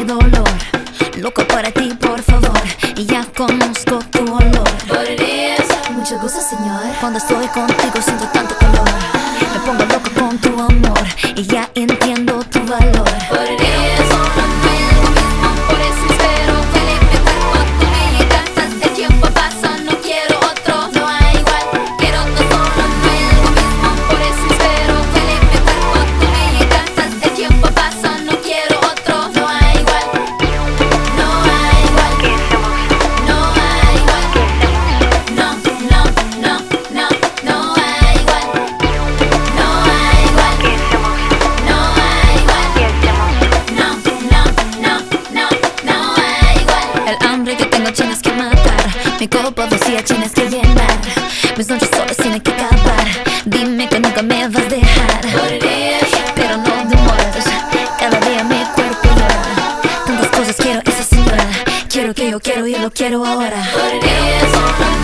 dolor. Loco para ti, por favor, y ya conozco tu olor. Mucho gusto, señor. Cuando estoy contigo siento tanto calor. Me pongo loco con tu amor y ya entiendo tu valor. Tienes que matar, mi copa vacía tienes que llenar, mis noches solas tienen que acabar. Dime que nunca me vas a dejar, pero no demoras. Cada día mi cuerpo llora. Tantas cosas quiero esa señora. Quiero que yo quiero y lo quiero ahora.